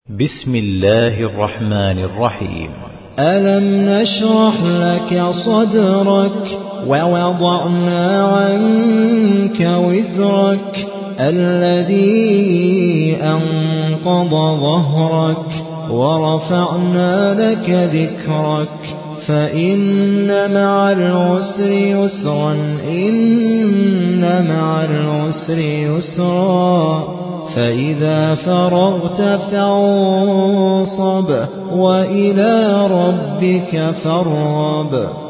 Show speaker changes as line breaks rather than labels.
بسم الله الرحمن الرحيم.
ألم نشرح لك صدرك ووضعنا عنك وزرك الذي أنقض ظهرك ورفعنا لك ذكرك فإن مع العسر يسرا إن مع العسر يسرا فإذا فرغت فانصب وإلى ربك فارغب.